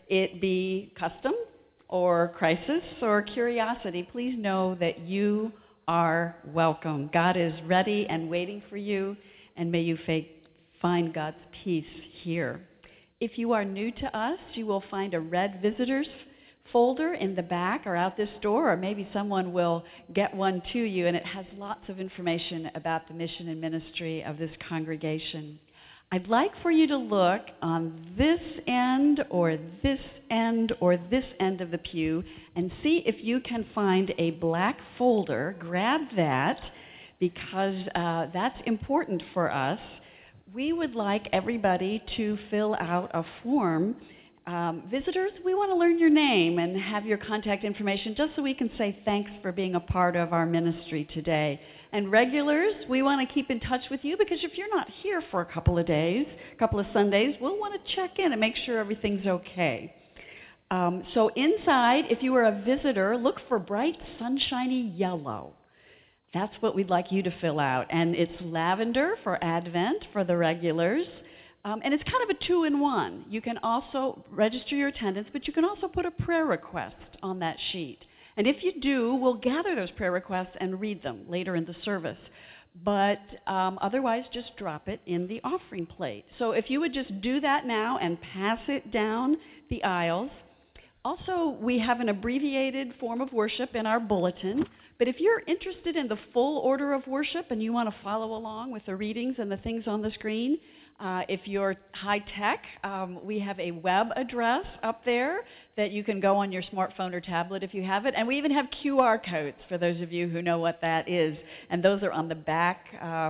it be custom or crisis or curiosity, please know that you are welcome. God is ready and waiting for you, and may you find God's peace here. If you are new to us, you will find a red visitors folder in the back or out this door, or maybe someone will get one to you, and it has lots of information about the mission and ministry of this congregation. I'd like for you to look on this end or this end or this end of the pew and see if you can find a black folder. Grab that, because that's important for us. We would like everybody to fill out a form. Visitors, we want to learn your name and have your contact information just so we can say thanks for being a part of our ministry today. And regulars, we want to keep in touch with you, because if you're not here for a couple of days, a couple of Sundays, we'll want to check in and make sure everything's okay. So inside, if you are a visitor, look for bright, sunshiny yellow. That's what we'd like you to fill out. And it's lavender for Advent for the regulars. And it's kind of a 2-in-1. You can also register your attendance, but you can also put a prayer request on that sheet. And if you do, we'll gather those prayer requests and read them later in the service. But otherwise, just drop it in the offering plate. So if you would just do that now and pass it down the aisles. Also, we have an abbreviated form of worship in our bulletin. But if you're interested in the full order of worship and you want to follow along with the readings and the things on the screen, if you're high tech, we have a web address up there that you can go on your smartphone or tablet if you have it. And we even have QR codes for those of you who know what that is. And those are on the back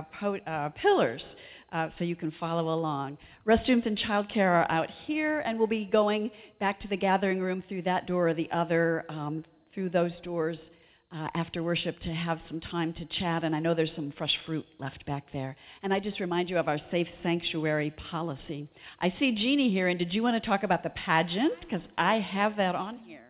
pillars, so you can follow along. Restrooms and childcare are out here, and we'll be going back to the gathering room through that door or the other, through those doors after worship to have some time to chat. And I know there's some fresh fruit left back there. And I just remind you of our safe sanctuary policy. I see Jeannie here, and did you want to talk about the pageant? Because I have that on here.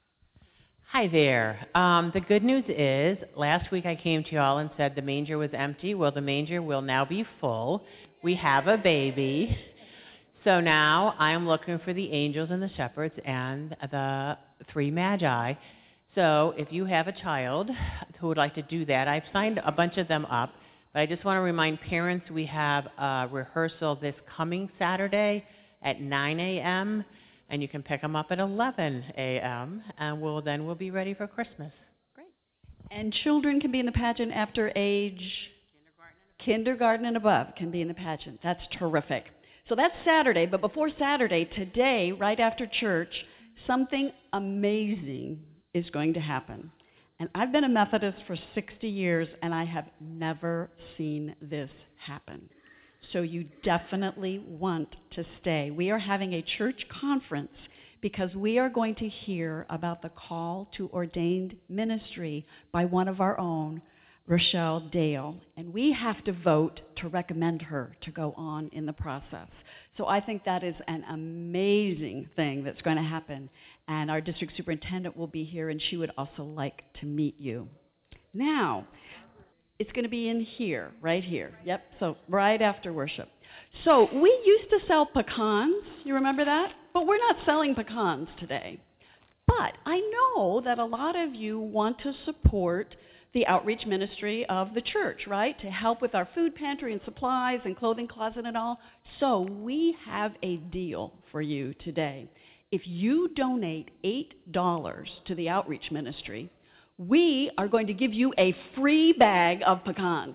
Hi there. The good news is, last week I came to you all and said the manger was empty. Well, the manger will now be full. We have a baby. So now I am looking for the angels and the shepherds and the 3 magi. So if you have a child who would like to do that, I've signed a bunch of them up, but I just want to remind parents we have a rehearsal this coming Saturday at 9 a.m., and you can pick them up at 11 a.m., and we'll be ready for Christmas. Great. And children can be in the pageant after age? Kindergarten and above can be in the pageant. That's terrific. So that's Saturday, but before Saturday, today, right after church, something amazing is going to happen. And I've been a Methodist for 60 years, and I have never seen this happen. So you definitely want to stay. We are having a church conference because we are going to hear about the call to ordained ministry by one of our own, Rochelle Dale. And we have to vote to recommend her to go on in the process. So I think that is an amazing thing that's going to happen. And our district superintendent will be here, and she would also like to meet you. Now, it's going to be in here, right here. Yep, so right after worship. So we used to sell pecans. You remember that? But we're not selling pecans today. But I know that a lot of you want to support the outreach ministry of the church, right? To help with our food pantry and supplies and clothing closet and all. So we have a deal for you today. If you donate $8 to the outreach ministry, we are going to give you a free bag of pecans.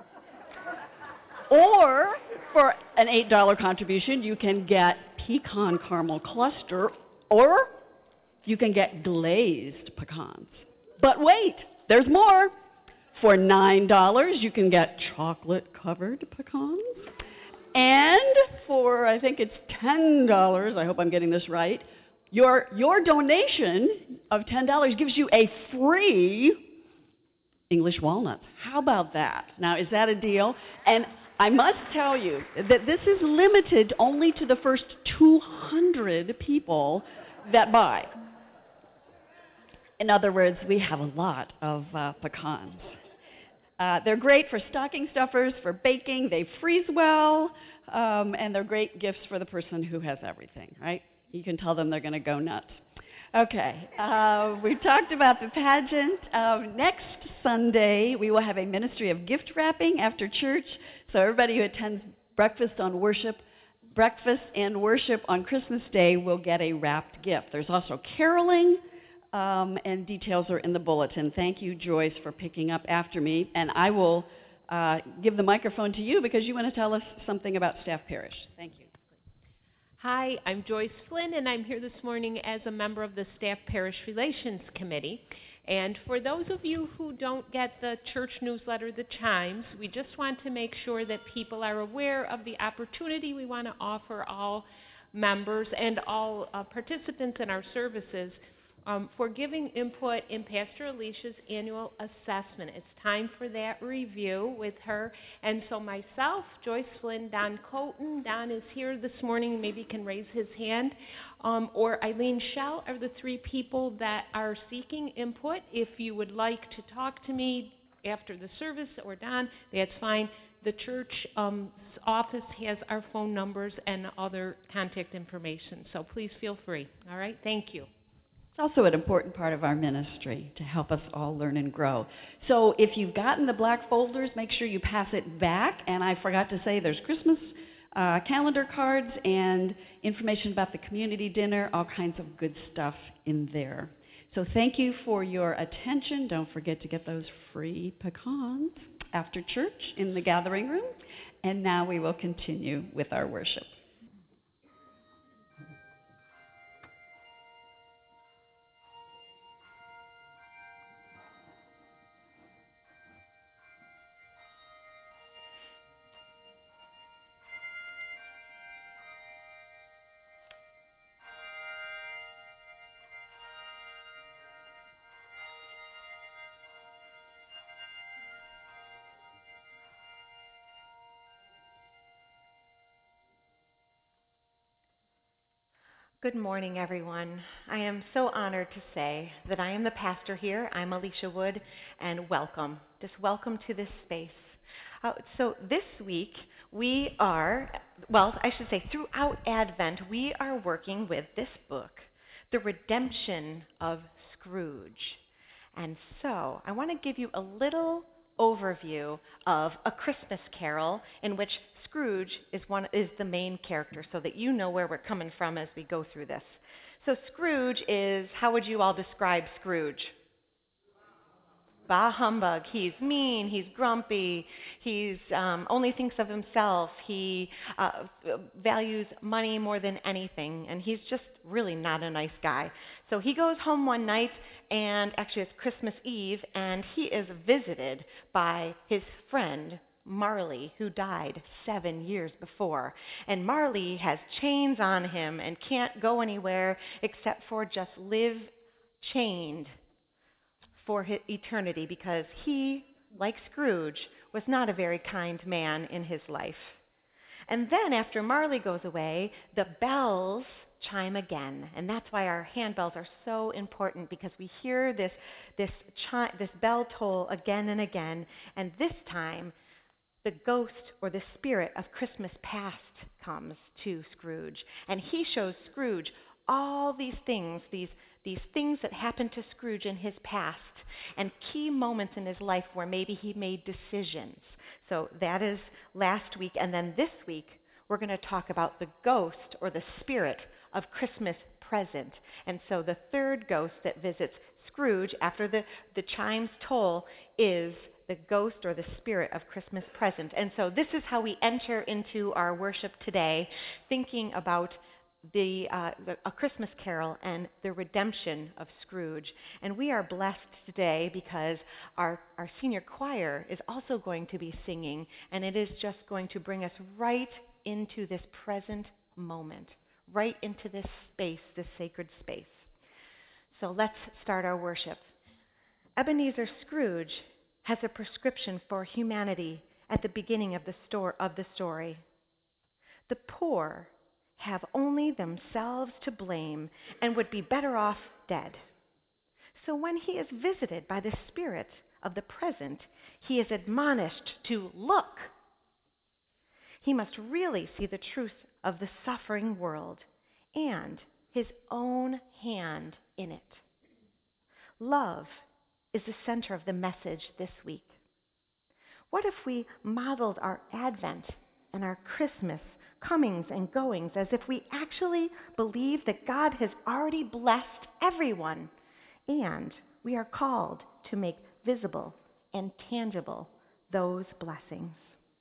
Or for an $8 contribution, you can get pecan caramel cluster, or you can get glazed pecans. But wait, there's more. For $9, you can get chocolate-covered pecans. And for, I think it's $10, I hope I'm getting this right, your donation of $10 gives you a free English walnuts. How about that? Now, is that a deal? And I must tell you that this is limited only to the first 200 people that buy. In other words, we have a lot of pecans. They're great for stocking stuffers, for baking. They freeze well, and they're great gifts for the person who has everything, right? You can tell them they're going to go nuts. Okay, we talked about the pageant. Next Sunday, we will have a ministry of gift wrapping after church. So everybody who attends breakfast and worship on Christmas Day will get a wrapped gift. There's also caroling, and details are in the bulletin. Thank you, Joyce, for picking up after me. And I will give the microphone to you because you want to tell us something about Staff Parish. Thank you. Hi, I'm Joyce Flynn, and I'm here this morning as a member of the Staff Parish Relations Committee. And for those of you who don't get the church newsletter, The Chimes, we just want to make sure that people are aware of the opportunity we want to offer all members and all participants in our services for giving input in Pastor Alicia's annual assessment. It's time for that review with her. And so myself, Joyce Flynn, Don Coton, Don is here this morning, maybe can raise his hand, or Eileen Schell are the three people that are seeking input. If you would like to talk to me after the service or Don, that's fine. The church office has our phone numbers and other contact information, so please feel free. All right, thank you. It's also an important part of our ministry to help us all learn and grow. So if you've gotten the black folders, make sure you pass it back. And I forgot to say there's Christmas calendar cards and information about the community dinner, all kinds of good stuff in there. So thank you for your attention. Don't forget to get those free pecans after church in the gathering room. And now we will continue with our worship. Good morning, everyone. I am so honored to say that I am the pastor here. I'm Alicia Wood, and welcome. Just welcome to this space. So this week, throughout Advent, we are working with this book, The Redemption of Scrooge. And so I want to give you a little overview of A Christmas Carol, in which Scrooge is the main character, so that you know where we're coming from as we go through this. So Scrooge is, how would you all describe Scrooge? Bah humbug. He's mean, he's grumpy, he's only thinks of himself, he values money more than anything, and he's just really not a nice guy. So he goes home one night, and actually it's Christmas Eve, and he is visited by his friend Marley, who died 7 years before. And Marley has chains on him and can't go anywhere except for just live chained for eternity, because he, like Scrooge, was not a very kind man in his life. And then after Marley goes away, the bells chime again, and that's why our handbells are so important, because we hear this bell toll again and again, and this time the ghost or the spirit of Christmas past comes to Scrooge, and he shows Scrooge all these things, these things that happened to Scrooge in his past, and key moments in his life where maybe he made decisions. So that is last week, and then this week we're going to talk about the ghost or the spirit of Christmas present. And so the third ghost that visits Scrooge after the chimes toll is the ghost or the spirit of Christmas present. And so this is how we enter into our worship today, thinking about A Christmas Carol and the redemption of Scrooge. And we are blessed today because our senior choir is also going to be singing, and it is just going to bring us right into this present moment, right into this space, this sacred space. So let's start our worship. Ebenezer Scrooge has a prescription for humanity at the beginning of the story. The poor have only themselves to blame and would be better off dead. So when he is visited by the spirit of the present, he is admonished to look. He must really see the truth of the suffering world and His own hand in it. Love is the center of the message this week. What if we modeled our Advent and our Christmas comings and goings as if we actually believe that God has already blessed everyone, and we are called to make visible and tangible those blessings?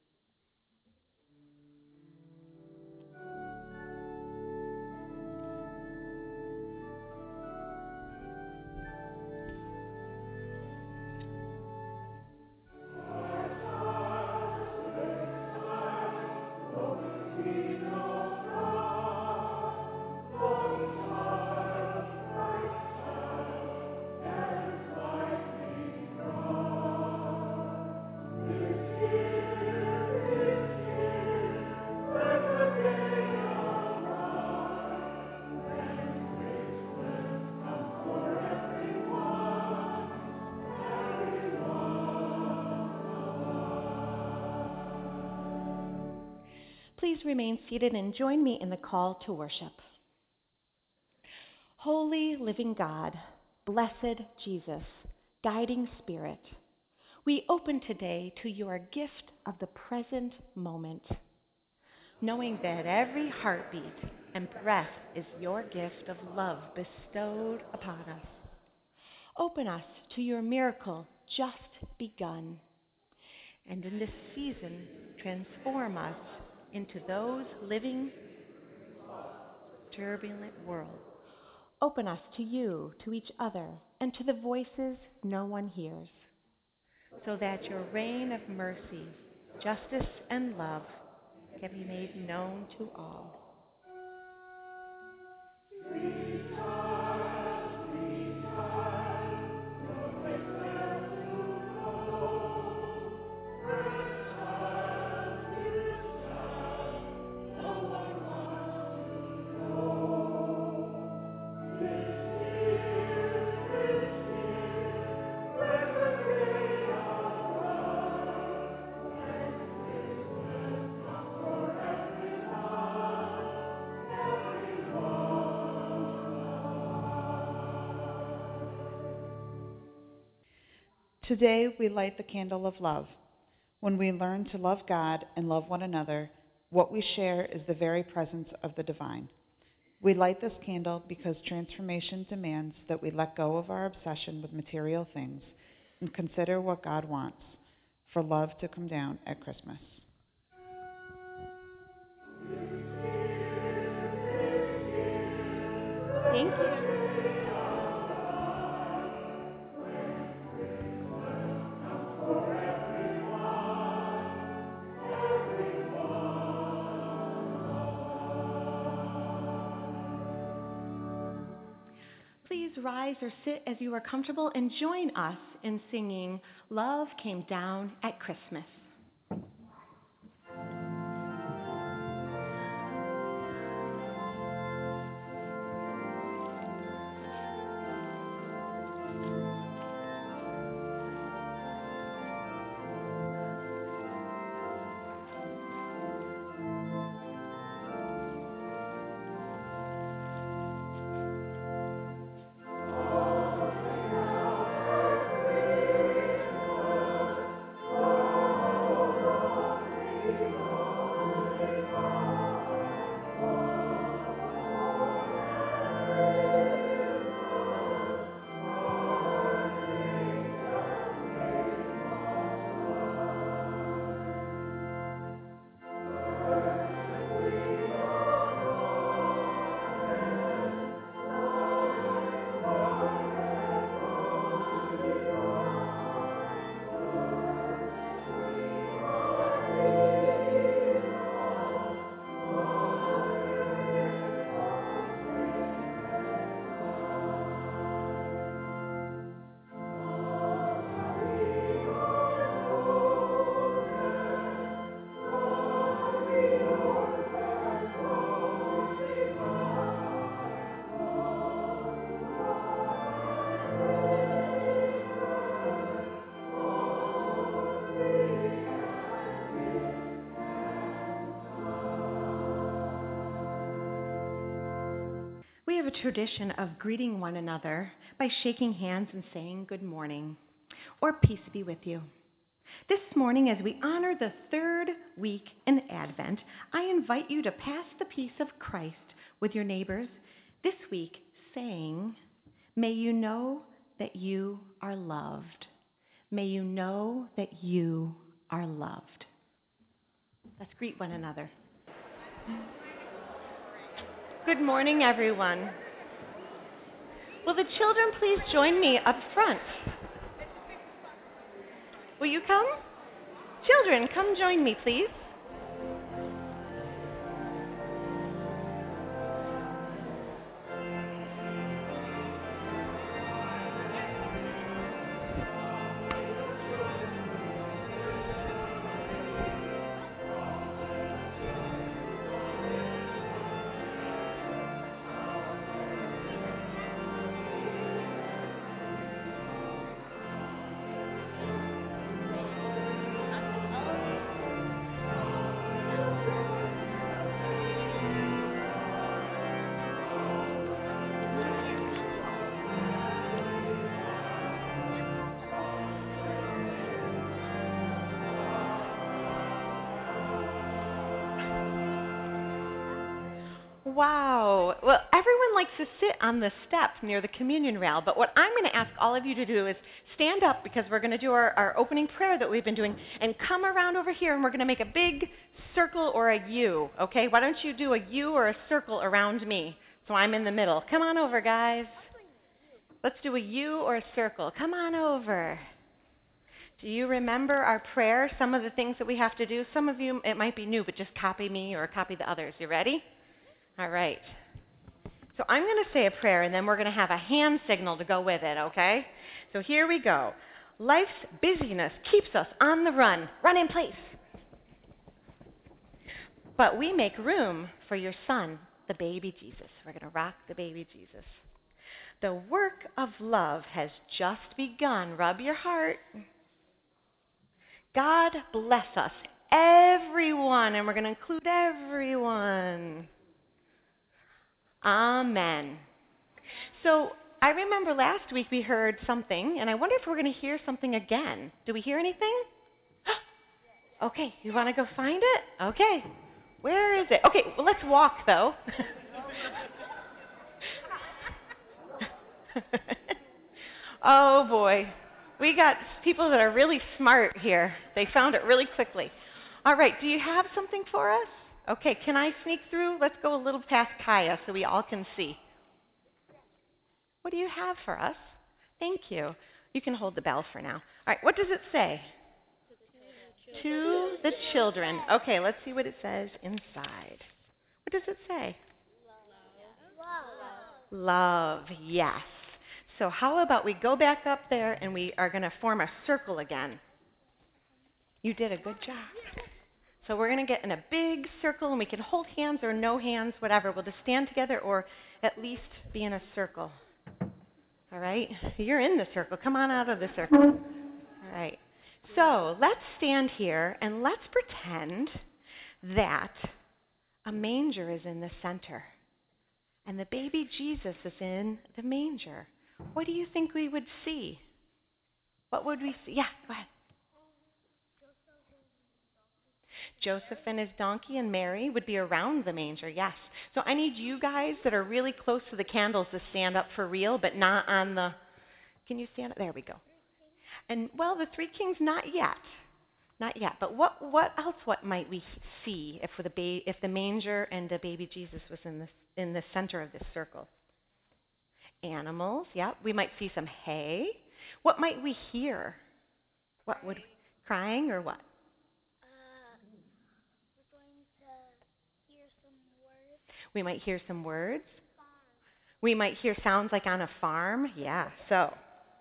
Please remain seated and join me in the call to worship. Holy living God, blessed Jesus, guiding Spirit, we open today to your gift of the present moment, knowing that every heartbeat and breath is your gift of love bestowed upon us. Open us to your miracle just begun, and in this season, transform us into those living turbulent world. Open us to you, to each other, and to the voices no one hears, so that your reign of mercy, justice, and love can be made known to all. Today we light the candle of love. When we learn to love God and love one another, what we share is the very presence of the divine. We light this candle because transformation demands that we let go of our obsession with material things and consider what God wants, for love to come down at Christmas. Thank you. Please rise or sit as you are comfortable and join us in singing Love Came Down at Christmas. a tradition of greeting one another by shaking hands and saying good morning, or peace be with you. This morning, as we honor the third week in Advent, I invite you to pass the peace of Christ with your neighbors this week, saying, may you know that you are loved. May you know that you are loved. Let's greet one another. Good morning, everyone. Will the children please join me up front? Will you come? Children, come join me, please. Wow. Well, everyone likes to sit on the step near the communion rail, but what I'm going to ask all of you to do is stand up because we're going to do our opening prayer that we've been doing, and come around over here and we're going to make a big circle or a U, okay? Why don't you do a U or a circle around me so I'm in the middle? Come on over, guys. Let's do a U or a circle. Come on over. Do you remember our prayer, some of the things that we have to do? Some of you, it might be new, but just copy me or copy the others. You ready? All right. So I'm going to say a prayer, and then we're going to have a hand signal to go with it, okay? So here we go. Life's busyness keeps us on the run. Run in place. But we make room for your son, the baby Jesus. We're going to rock the baby Jesus. The work of love has just begun. Rub your heart. God bless us, everyone, and we're going to include everyone. Amen. So I remember last week we heard something, and I wonder if we're going to hear something again. Do we hear anything? Okay, you want to go find it? Okay. Where is it? Okay, well, let's walk, though. Oh, boy. We got people that are really smart here. They found it really quickly. All right, do you have something for us? Okay, can I sneak through? Let's go a little past Kaya so we all can see. What do you have for us? Thank you. You can hold the bell for now. All right, what does it say? To the children. Okay, let's see what it says inside. What does it say? Love, yes. So how about we go back up there and we are going to form a circle again. You did a good job. So we're going to get in a big circle, and we can hold hands or no hands, whatever. We'll just stand together or at least be in a circle. All right? You're in the circle. Come on out of the circle. All right. So let's stand here, and let's pretend that a manger is in the center, and the baby Jesus is in the manger. What do you think we would see? What would we see? Yeah, go ahead. Joseph and his donkey and Mary would be around the manger, yes. So I need you guys that are really close to the candles to stand up for real, but not on the... Can you stand up? There we go. And, well, the three kings, not yet. Not yet. But what else might we see if the manger and the baby Jesus was in the center of this circle? Animals, yeah. We might see some hay. What might we hear? What would... Crying or what? We might hear some words. We might hear sounds like on a farm. Yeah, so.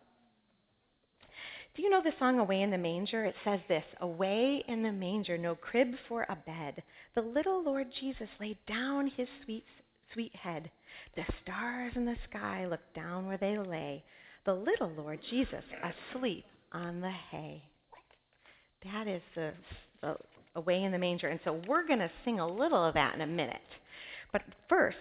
Do you know the song Away in the Manger? It says this, away in the manger, no crib for a bed. The little Lord Jesus laid down his sweet, sweet head. The stars in the sky looked down where they lay. The little Lord Jesus asleep on the hay. That is the Away in the Manger. And so we're going to sing a little of that in a minute. But first,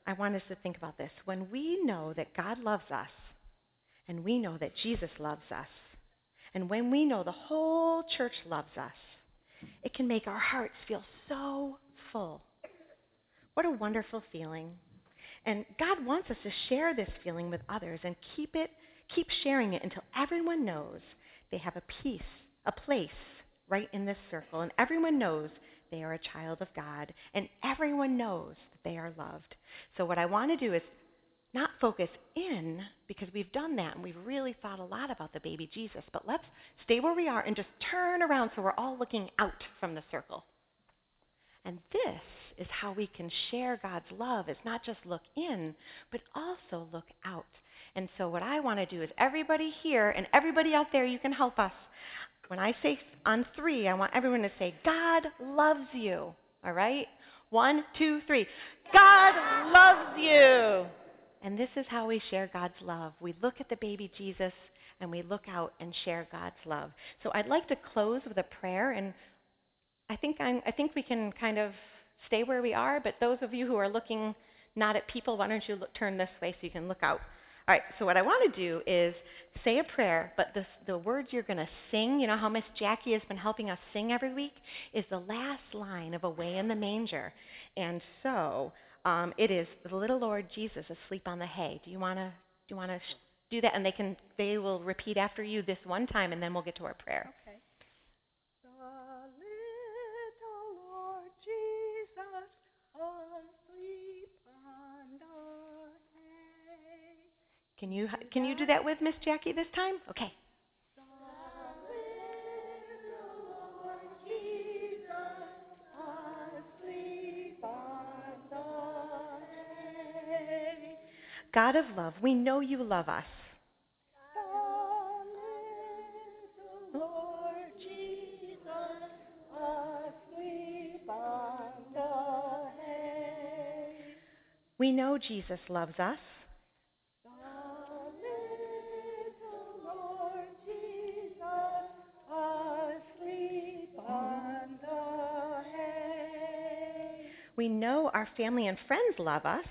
I want us to think about this. When we know that God loves us, and we know that Jesus loves us, and when we know the whole church loves us, it can make our hearts feel so full. What a wonderful feeling. And God wants us to share this feeling with others and keep sharing it until everyone knows they have a place right in this circle, and everyone knows they are a child of God, and everyone knows that they are loved. So what I want to do is not focus in, because we've done that and we've really thought a lot about the baby Jesus, but let's stay where we are and just turn around so we're all looking out from the circle. And this is how we can share God's love. It's not just look in, but also look out. And so what I want to do is everybody here and everybody out there, you can help us. When I say on 3, I want everyone to say, God loves you. All right? 1, 2, 3. God loves you. And this is how we share God's love. We look at the baby Jesus and we look out and share God's love. So I'd like to close with a prayer, and I think we can kind of stay where we are, but those of you who are looking not at people, why don't you turn this way so you can look out. All right, so what I want to do is say a prayer, but the words you're going to sing, you know how Miss Jackie has been helping us sing every week, is the last line of Away in the Manger. And so it is the little Lord Jesus asleep on the hay. Do you want to do that? And they will repeat after you this one time, and then we'll get to our prayer. Okay. The little Lord Jesus asleep on the hay. Can you do that with Miss Jackie this time? Okay. The little Lord Jesus asleep on the hay. God of love, we know you love us. The little Lord Jesus asleep on the hay. We know Jesus loves us. The little Lord Jesus asleep on the hay. We know our family and friends love us.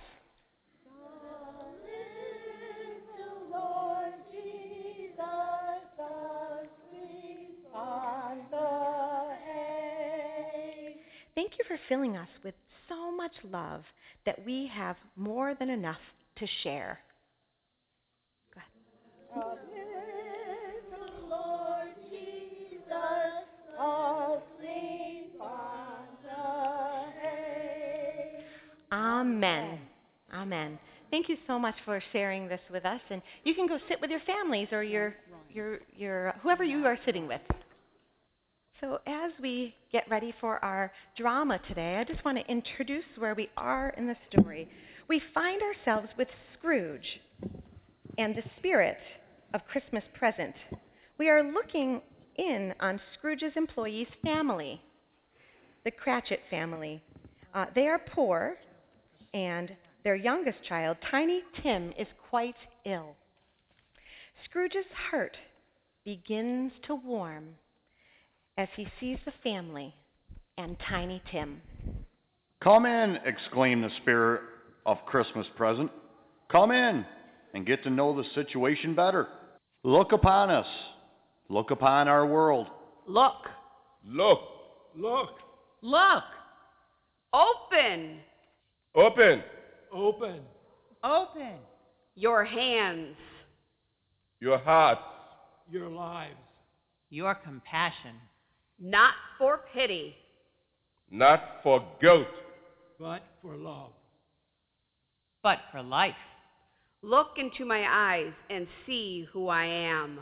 The little Lord Jesus asleep on the hay. Thank you for filling us with so much love that we have more than enough to share. Go ahead. The little Lord Jesus asleep on the hay. Amen. Amen. Thank you so much for sharing this with us. And you can go sit with your families or your whoever you are sitting with. So as we get ready for our drama today, I just want to introduce where we are in the story. We find ourselves with Scrooge and the spirit of Christmas Present. We are looking in on Scrooge's employees' family, the Cratchit family. They are poor, and their youngest child, Tiny Tim, is quite ill. Scrooge's heart begins to warm as he sees the family and Tiny Tim. Come in, exclaimed the spirit of Christmas Present. Come in and get to know the situation better. Look upon us. Look upon our world. Look. Look. Look. Look. Open Open. Open. Open. your hands. Your hearts. Your lives. Your compassion. Not for pity, Not for guilt. But for love. But for life. look into my eyes and see who I am.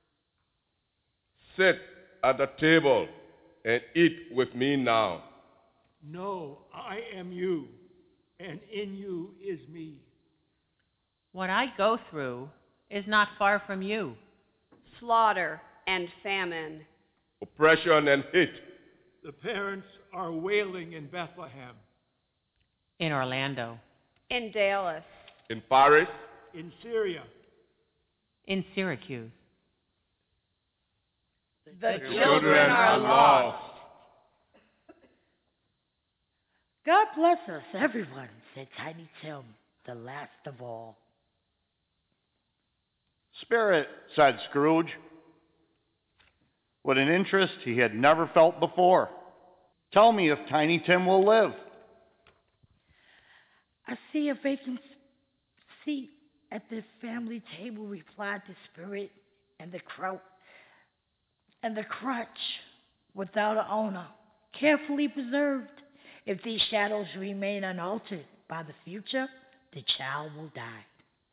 Sit at the table and eat with me now. Know I am you, and in you is me. What I go through is not far from you. Slaughter and famine, Oppression and hate. The parents are wailing in Bethlehem, In Orlando. in Dallas, In Paris. in Syria. In Syracuse. the Children are lost. God bless us, everyone, said Tiny Tim. the last of all. Spirit, said Scrooge, with an interest he had never felt before. Tell me if Tiny Tim will live. I see a vacant seat at the family table, replied the spirit, and the crutch without an owner, carefully preserved. If these shadows remain unaltered by the future, the child will die.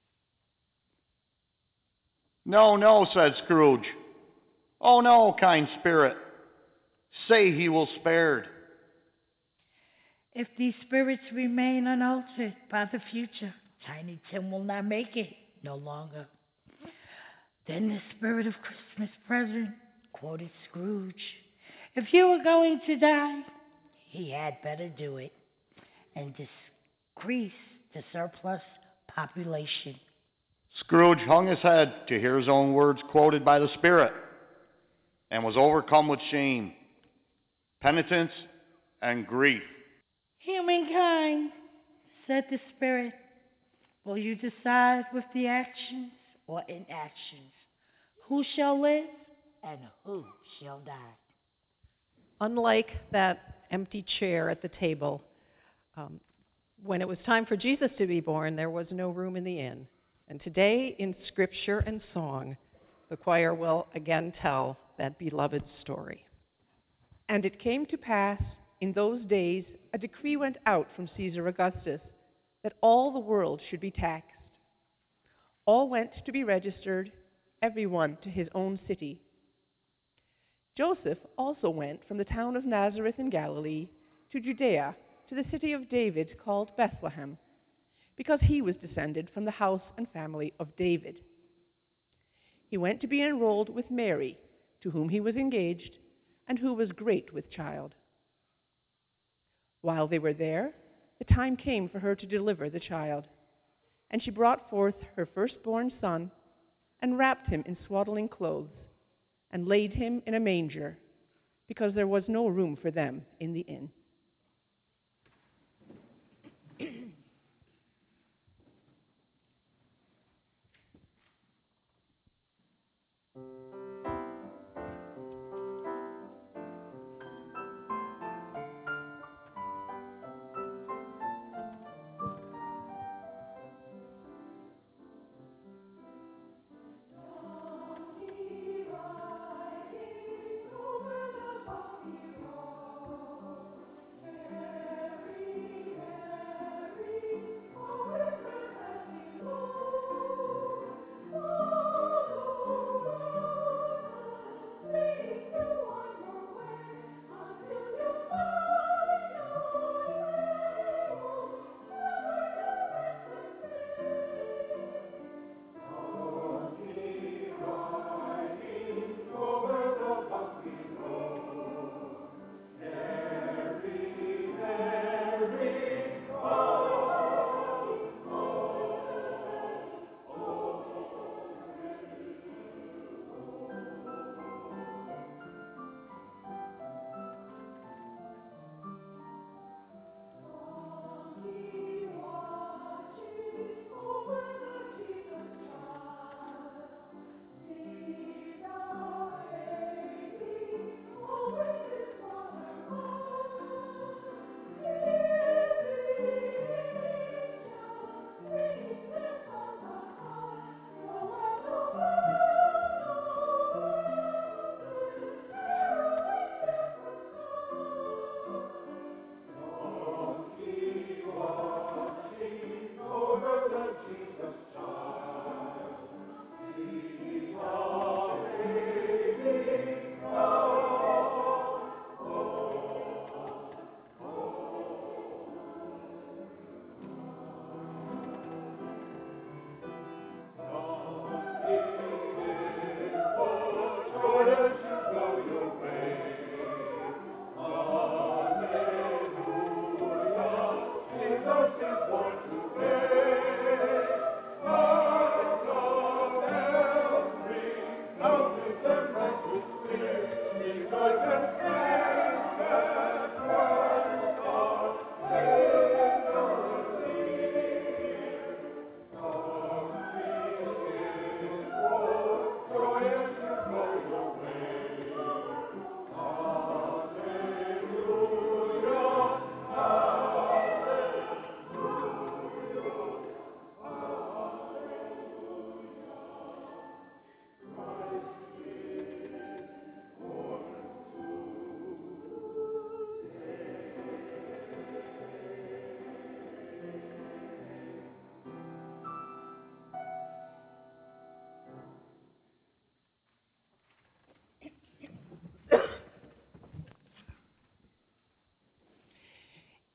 No, no, said Scrooge. Oh no, kind spirit. Say he will spared. If these spirits remain unaltered by the future, Tiny Tim will not make it no longer. Then the spirit of Christmas present quoted Scrooge. If you were going to die, he had better do it and decrease the surplus population. Scrooge hung his head to hear his own words quoted by the spirit and was overcome with shame, penitence, and grief. Humankind, said the spirit, will you decide with the actions or inactions? Who shall live and who shall die? Unlike that empty chair at the table, when it was time for Jesus to be born, there was no room in the inn. And today, in scripture and song, the choir will again tell that beloved story. And it came to pass in those days a decree went out from Caesar Augustus that all the world should be taxed. All went to be registered, everyone to his own city. Joseph also went from the town of Nazareth in Galilee to Judea, to the city of David called Bethlehem, because he was descended from the house and family of David. He went to be enrolled with Mary, to whom he was engaged, and who was great with child. While they were there, the time came for her to deliver the child, and she brought forth her firstborn son, and wrapped him in swaddling clothes, and laid him in a manger, because there was no room for them in the inn.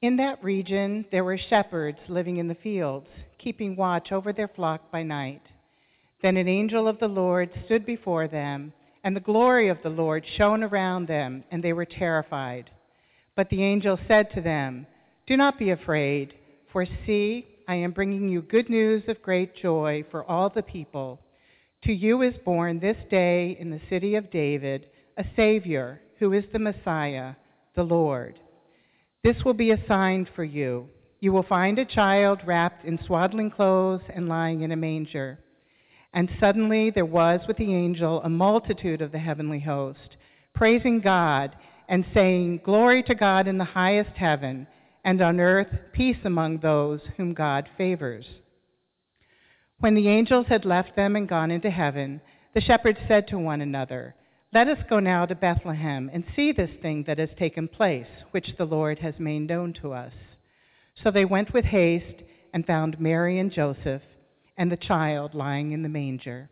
In that region, there were shepherds living in the fields, keeping watch over their flock by night. Then an angel of the Lord stood before them, and the glory of the Lord shone around them, and they were terrified. But the angel said to them, "Do not be afraid, for see, I am bringing you good news of great joy for all the people. To you is born this day in the city of David a Savior, who is the Messiah, the Lord. This will be a sign for you. You will find a child wrapped in swaddling clothes and lying in a manger." And suddenly there was with the angel a multitude of the heavenly host, praising God and saying, "Glory to God in the highest heaven, and on earth peace among those whom God favors." When the angels had left them and gone into heaven, the shepherds said to one another, "Let us go now to Bethlehem and see this thing that has taken place, which the Lord has made known to us." So they went with haste and found Mary and Joseph and the child lying in the manger.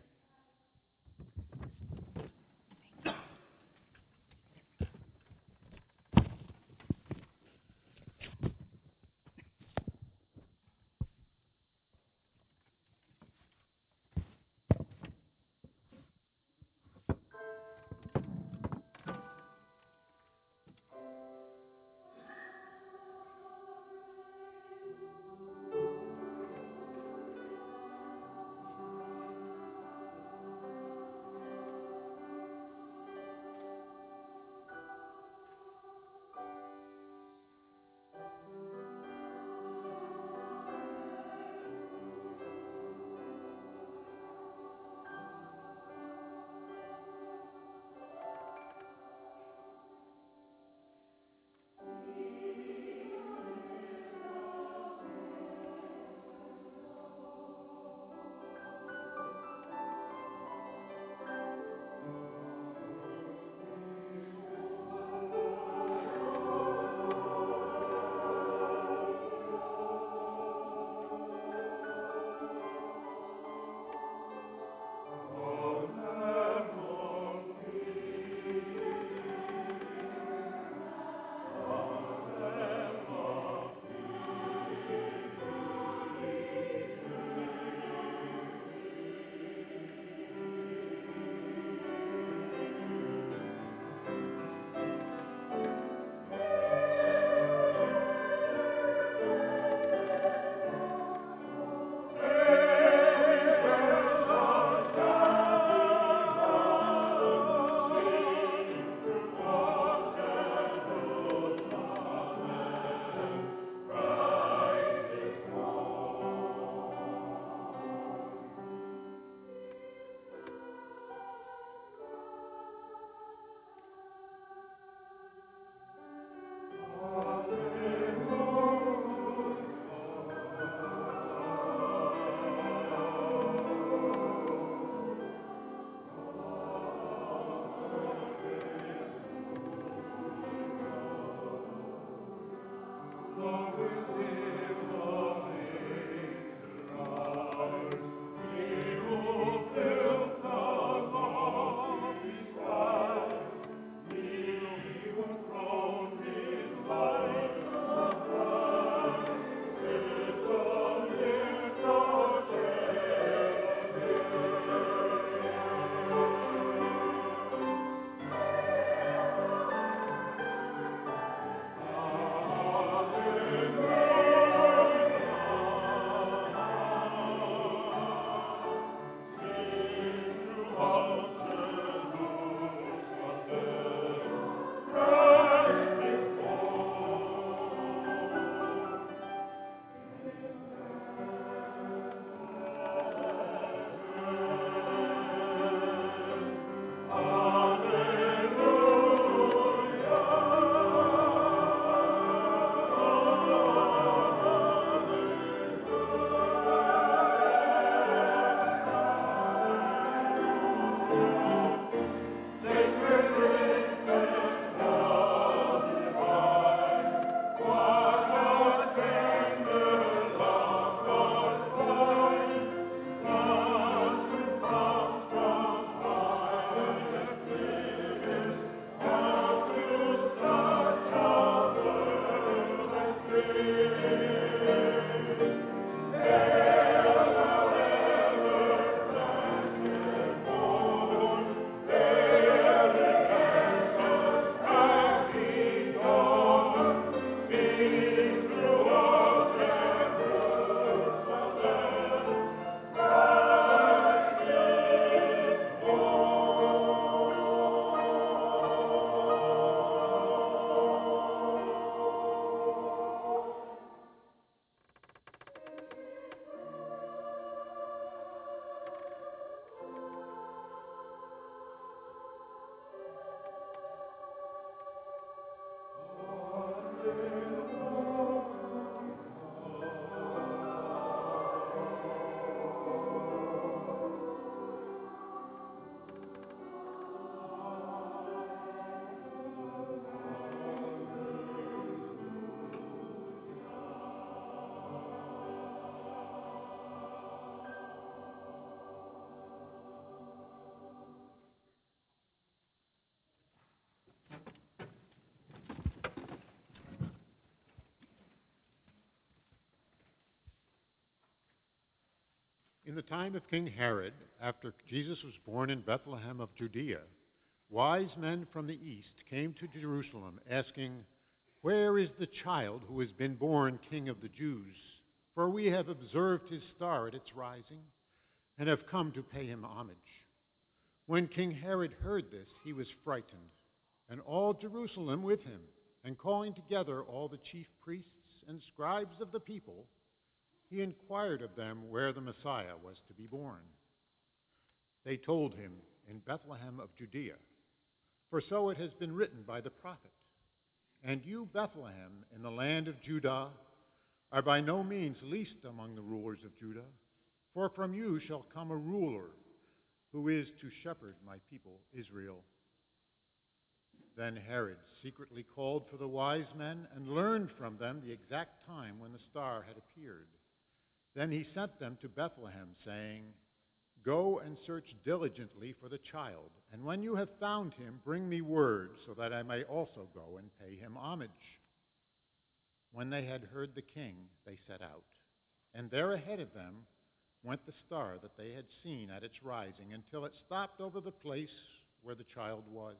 In the time of King Herod, after Jesus was born in Bethlehem of Judea, wise men from the east came to Jerusalem asking, "Where is the child who has been born King of the Jews? For we have observed his star at its rising and have come to pay him homage." When King Herod heard this, he was frightened, and all Jerusalem with him, and calling together all the chief priests and scribes of the people, he inquired of them where the Messiah was to be born. They told him, "In Bethlehem of Judea, for so it has been written by the prophet, 'And you, Bethlehem, in the land of Judah, are by no means least among the rulers of Judah, for from you shall come a ruler who is to shepherd my people Israel.'" Then Herod secretly called for the wise men and learned from them the exact time when the star had appeared. Then he sent them to Bethlehem, saying, "Go and search diligently for the child, and when you have found him, bring me word, so that I may also go and pay him homage." When they had heard the king, they set out, and there ahead of them went the star that they had seen at its rising, until it stopped over the place where the child was.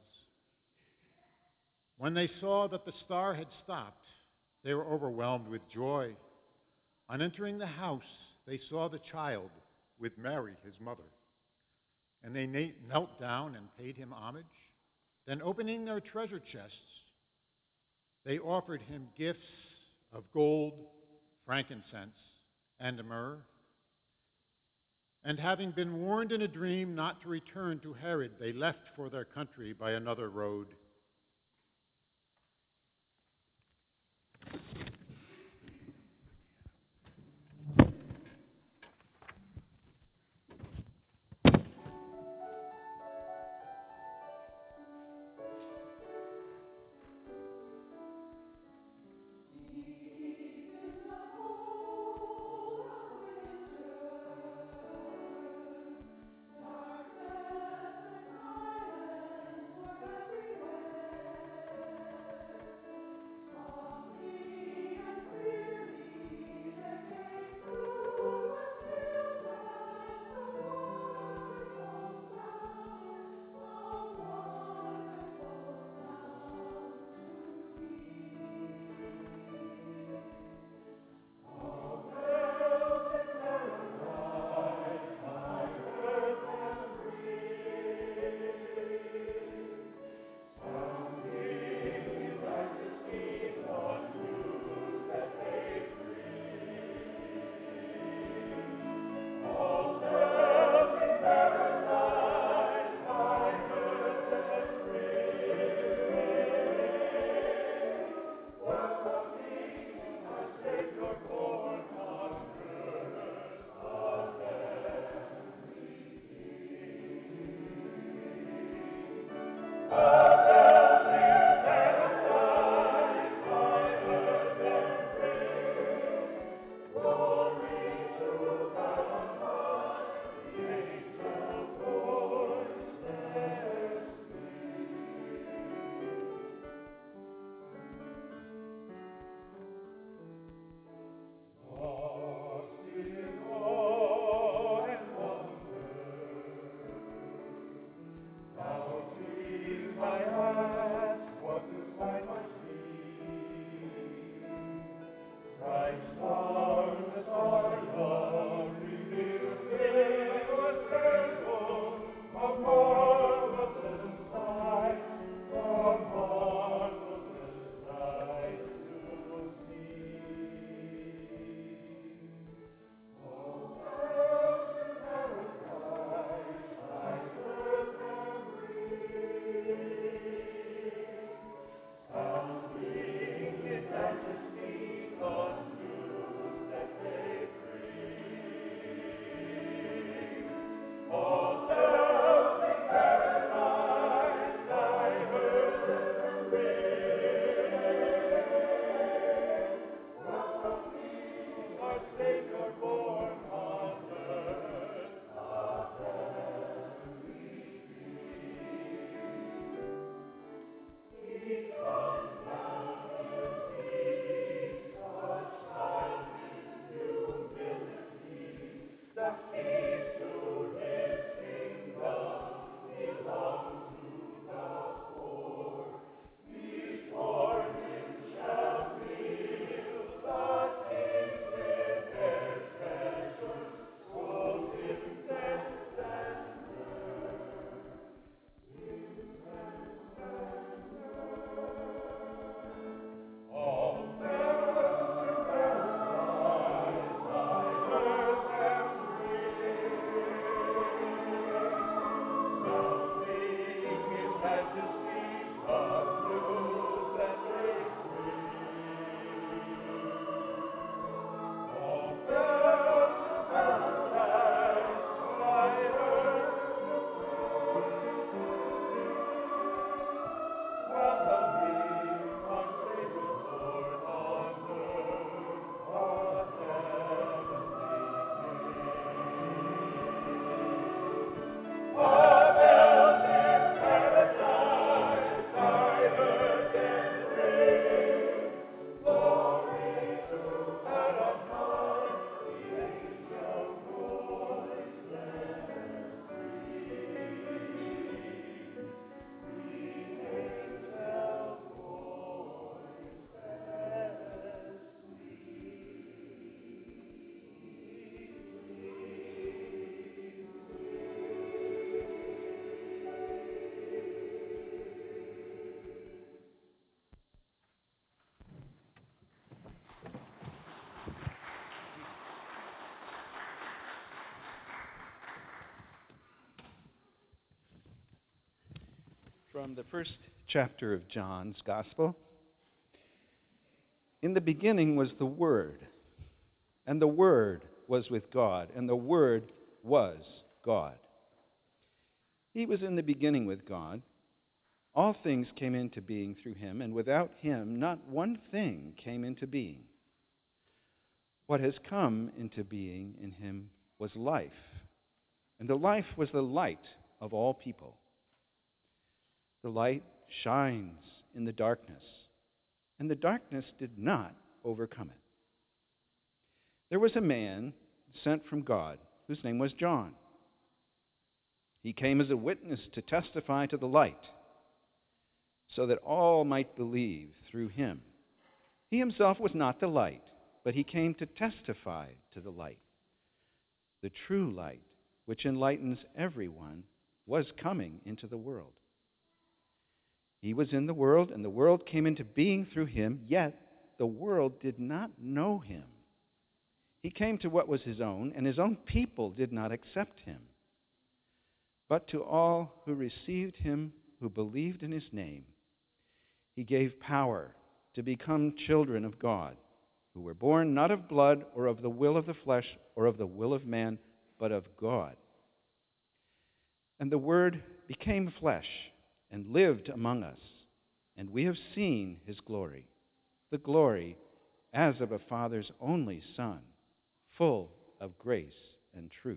When they saw that the star had stopped, they were overwhelmed with joy. On entering the house, they saw the child with Mary, his mother, and they knelt down and paid him homage. Then, opening their treasure chests, they offered him gifts of gold, frankincense, and myrrh. And having been warned in a dream not to return to Herod, they left for their country by another road. from the first chapter of John's Gospel. In the beginning was the Word, and the Word was with God, and the Word was God. He was in the beginning with God. All things came into being through him, and without him not one thing came into being. What has come into being in him was life, and the life was the light of all people. The light shines in the darkness, and the darkness did not overcome it. There was a man sent from God whose name was John. He came as a witness to testify to the light, so that all might believe through him. He himself was not the light, but he came to testify to the light. The true light, which enlightens everyone, was coming into the world. He was in the world, and the world came into being through him, yet the world did not know him. He came to what was his own, and his own people did not accept him. But to all who received him, who believed in his name, he gave power to become children of God, who were born not of blood or of the will of the flesh or of the will of man, but of God. And the Word became flesh and lived among us, and we have seen his glory, the glory as of a Father's only Son, full of grace and truth.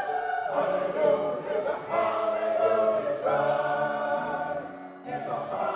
Hallelujah.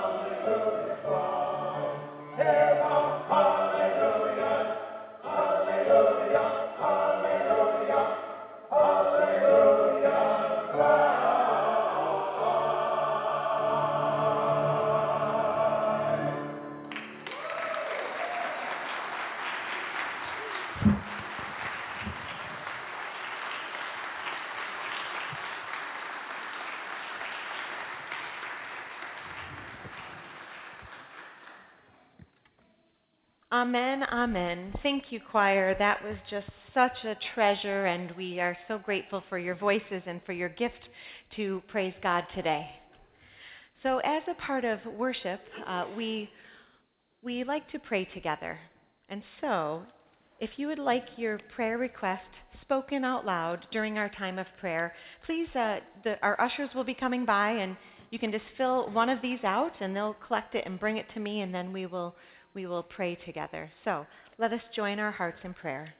Amen, amen. Thank you, choir. That was just such a treasure, and we are so grateful for your voices and for your gift to praise God today. So, as a part of worship, we like to pray together. And so, if you would like your prayer request spoken out loud during our time of prayer, please, our ushers will be coming by, and you can just fill one of these out, and they'll collect it and bring it to me, and then we will pray together. So let us join our hearts in prayer.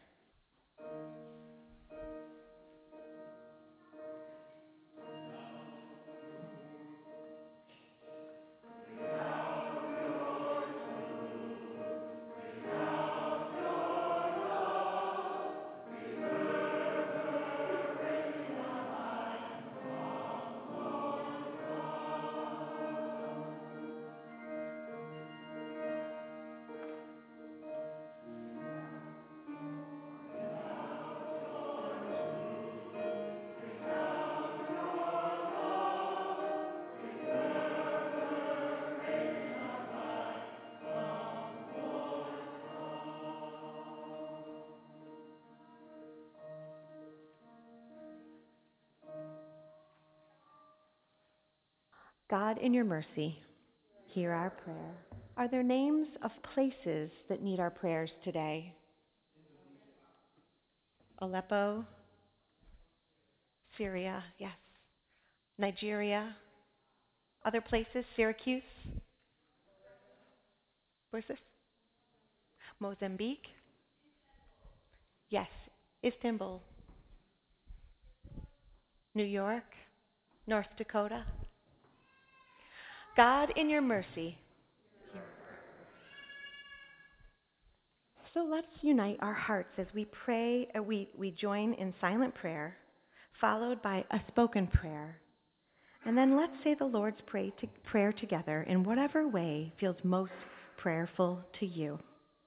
God, in your mercy, hear our prayer. Are there names of places that need our prayers today? Aleppo, Syria, yes. Nigeria, other places, Syracuse. Where's this? Mozambique. Yes, Istanbul. New York, North Dakota. God, in your mercy. So let's unite our hearts as we pray. We join in silent prayer, followed by a spoken prayer. And then let's say the Lord's Prayer together in whatever way feels most prayerful to you.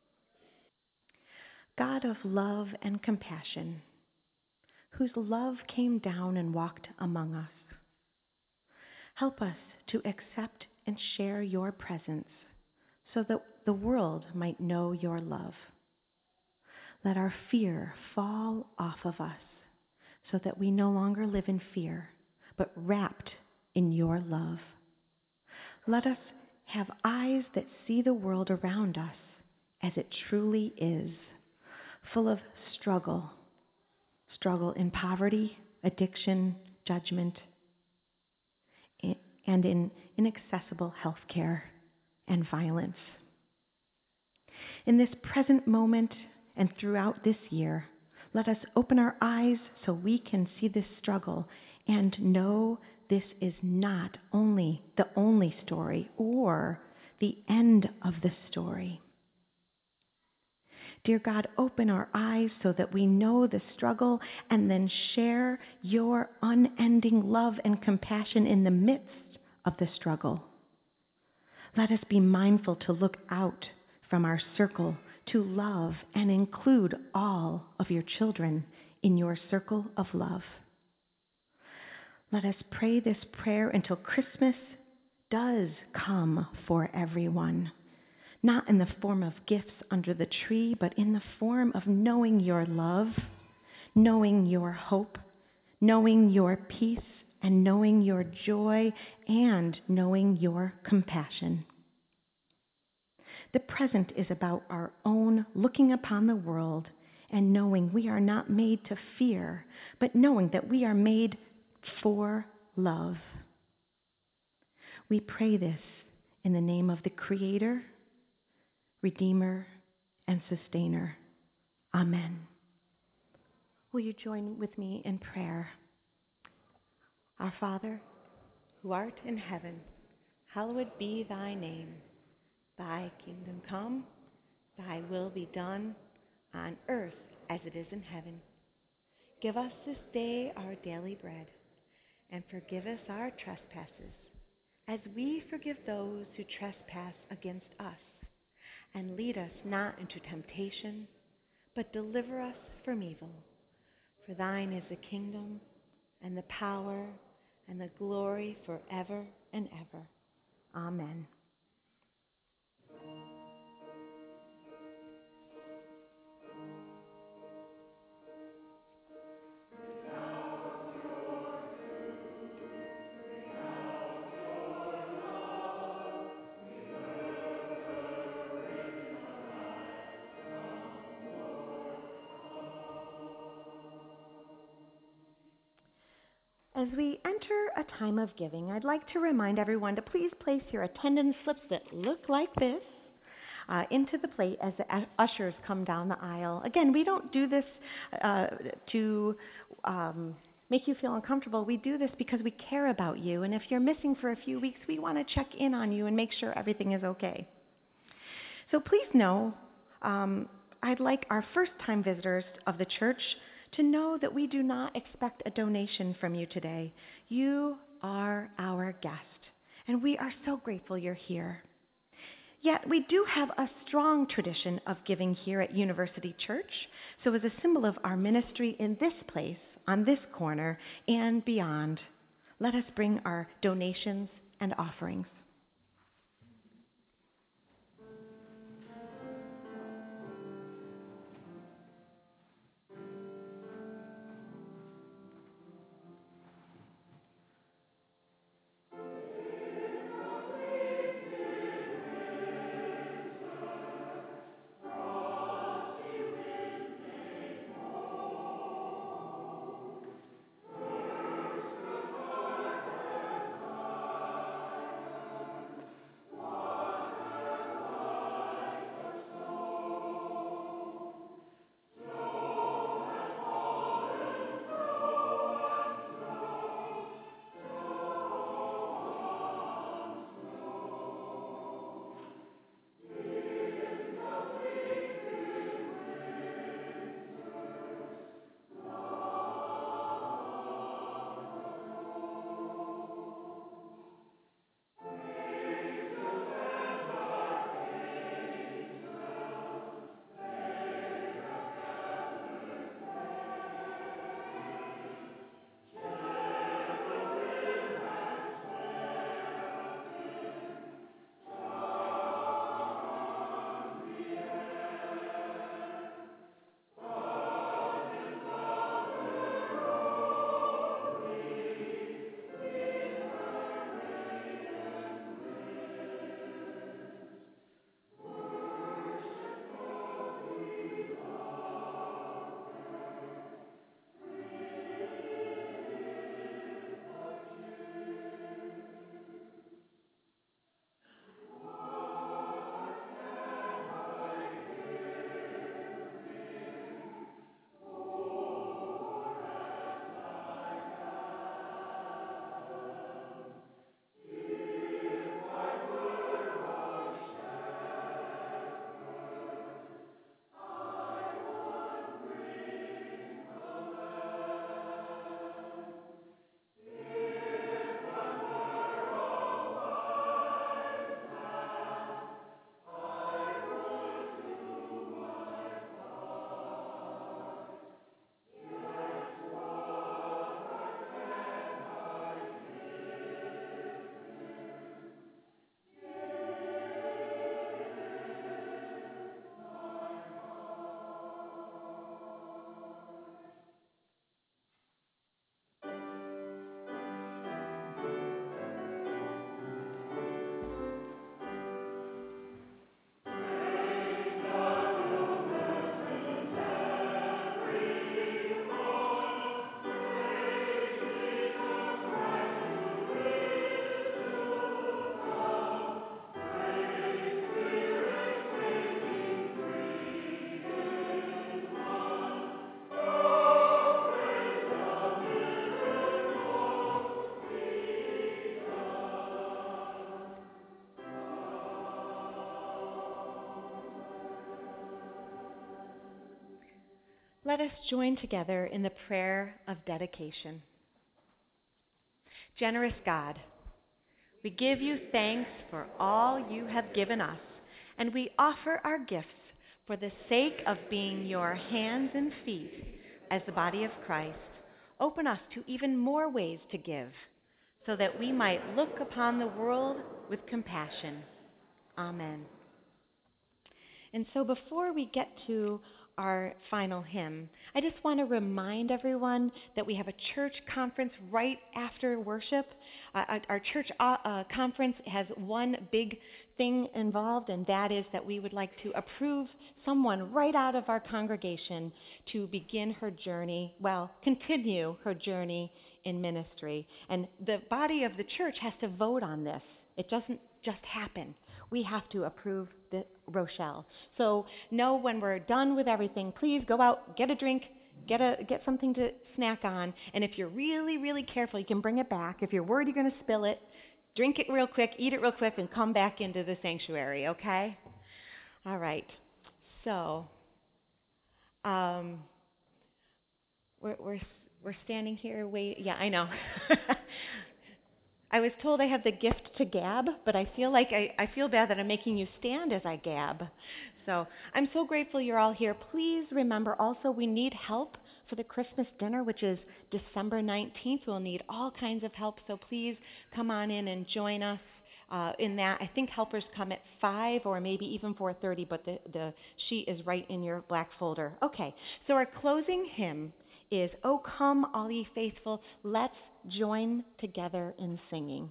God of love and compassion, whose love came down and walked among us, help us to accept and share your presence so that the world might know your love. Let our fear fall off of us so that we no longer live in fear, but wrapped in your love. Let us have eyes that see the world around us as it truly is, full of struggle in poverty, addiction, judgment, and in inaccessible health care and violence. In this present moment and throughout this year, let us open our eyes so we can see this struggle and know this is not the only story or the end of the story. Dear God, open our eyes so that we know the struggle and then share your unending love and compassion in the midst of the struggle. Let us be mindful to look out from our circle to love and include all of your children in your circle of love. Let us pray this prayer until Christmas does come for everyone, not in the form of gifts under the tree, but in the form of knowing your love, knowing your hope, knowing your peace, and knowing your joy, and knowing your compassion. The present is about our own looking upon the world and knowing we are not made to fear, but knowing that we are made for love. We pray this in the name of the Creator, Redeemer, and Sustainer. Amen. Will you join with me in prayer? Our Father, who art in heaven, hallowed be thy name. Thy kingdom come, thy will be done on earth as it is in heaven. Give us this day our daily bread, and forgive us our trespasses, as we forgive those who trespass against us. And lead us not into temptation, but deliver us from evil. For thine is the kingdom, and the power, and the glory forever and ever. Amen. As we enter a time of giving, I'd like to remind everyone to please place your attendance slips that look like this into the plate as the ushers come down the aisle. Again, we don't do this to make you feel uncomfortable. We do this because we care about you. And if you're missing for a few weeks, we want to check in on you and make sure everything is okay. So please know, I'd like our first-time visitors of the church to know that we do not expect a donation from you today. You are our guest, and we are so grateful you're here. Yet we do have a strong tradition of giving here at University Church, so as a symbol of our ministry in this place, on this corner, and beyond, let us bring our donations and offerings. Let us join together in the prayer of dedication. Generous God, we give you thanks for all you have given us, and we offer our gifts for the sake of being your hands and feet as the body of Christ. Open us to even more ways to give, so that we might look upon the world with compassion. Amen. And so before we get to our final hymn, I just want to remind everyone that we have a church conference right after worship. Our church conference has one big thing involved, and that is that we would like to approve someone right out of our congregation to begin her journey, continue her journey in ministry. And the body of the church has to vote on this. It doesn't just happen. We have to approve the Rochelle. So know when we're done with everything, please go out, get a drink, get something to snack on. And if you're really, really careful, you can bring it back. If you're worried you're going to spill it, drink it real quick, eat it real quick, and come back into the sanctuary, okay? All right. So, we're standing here waiting. Yeah, I know. I was told I have the gift to gab, but I feel like I feel bad that I'm making you stand as I gab. So I'm so grateful you're all here. Please remember also we need help for the Christmas dinner, which is December 19th. We'll need all kinds of help, so please come on in and join us in that. I think helpers come at 5 or maybe even 4:30, but the sheet is right in your black folder. Okay, so our closing hymn is "O Come, All Ye Faithful." Let's join together in singing.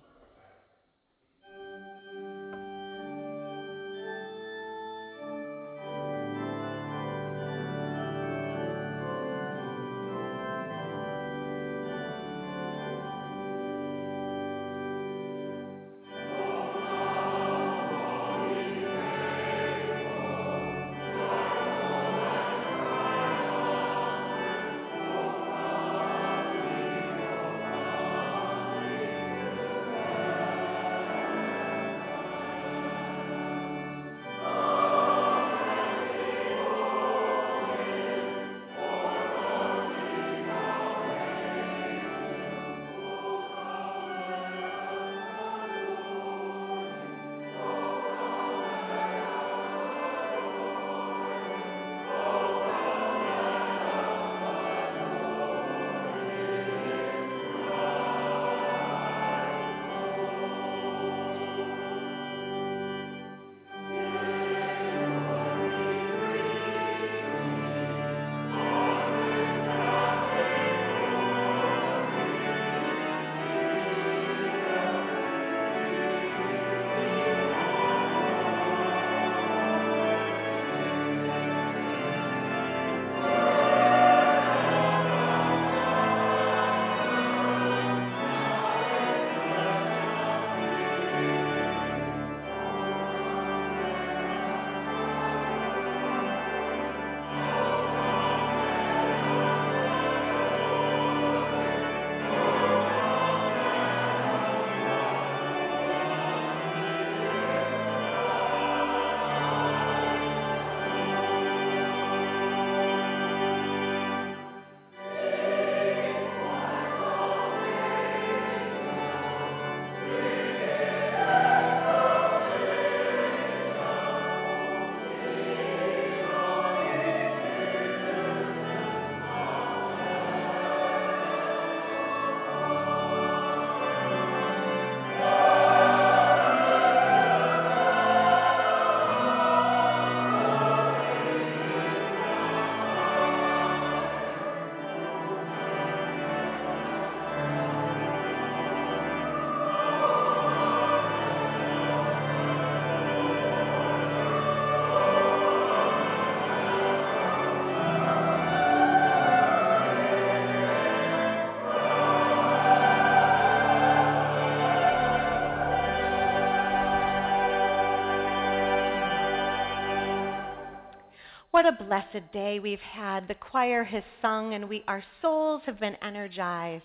What a blessed day we've had. The choir has sung and our souls have been energized.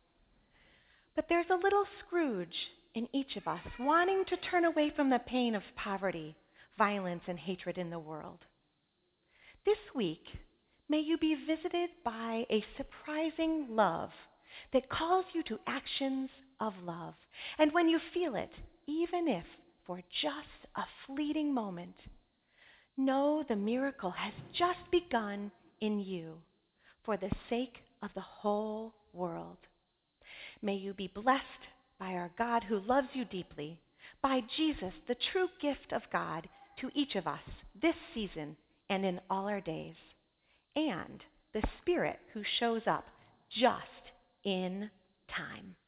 But there's a little Scrooge in each of us wanting to turn away from the pain of poverty, violence, and hatred in the world. This week, may you be visited by a surprising love that calls you to actions of love. And when you feel it, even if for just a fleeting moment, know the miracle has just begun in you for the sake of the whole world. May you be blessed by our God who loves you deeply, by Jesus, the true gift of God to each of us this season and in all our days, and the Spirit who shows up just in time.